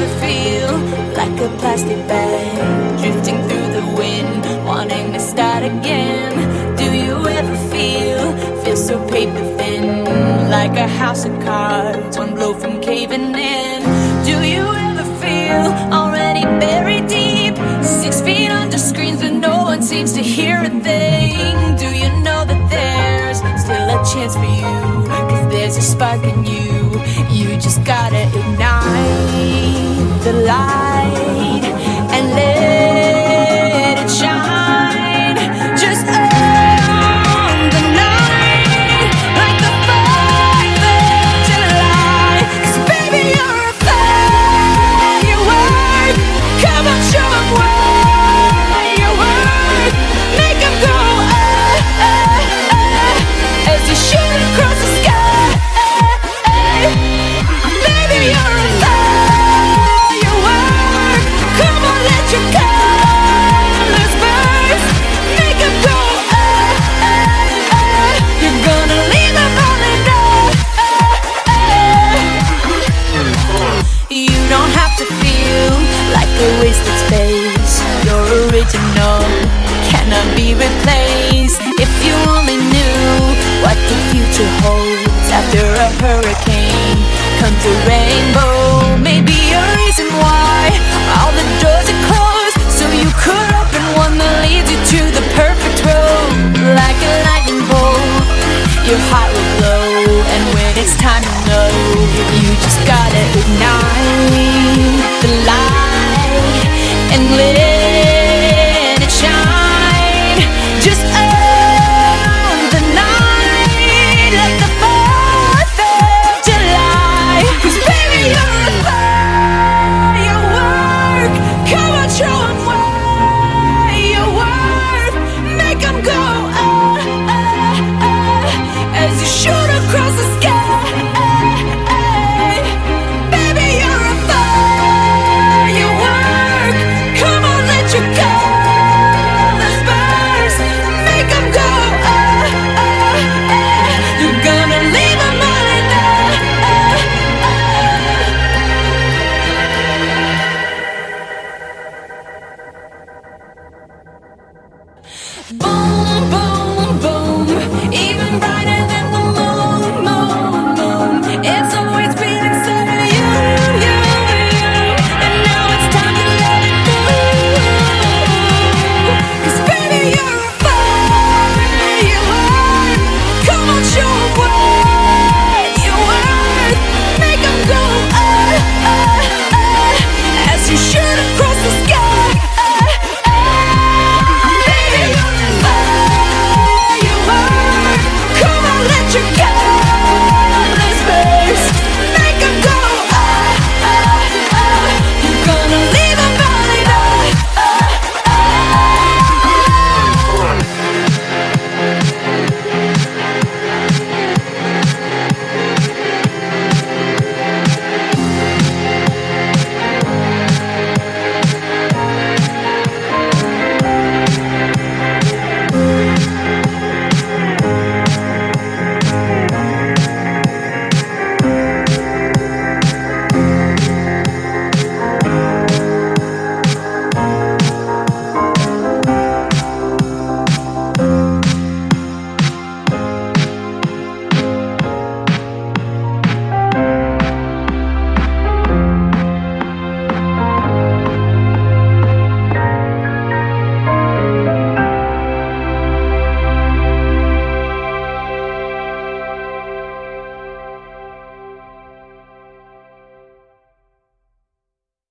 ever feel like a plastic bag drifting through the wind, wanting to start again? Do you ever feel so paper thin, like a house of cards, one blow from caving in? Do you ever feel already buried deep, 6 feet under screens but no one seems to hear a thing? Do you know that there's still a chance for you, 'cause there's a spark in you? You just gotta ignite the light and let it shine. Just own the night like the 4th of July. 'Cause baby, you're a firework. Come on, show 'em what you're worth. Make 'em go as you shoot across the sky. Baby, you're a firework. Come on, let your colors burst. Make 'em go You're gonna leave them all in love. You don't have to feel like a wasted space. You're original, cannot be replaced.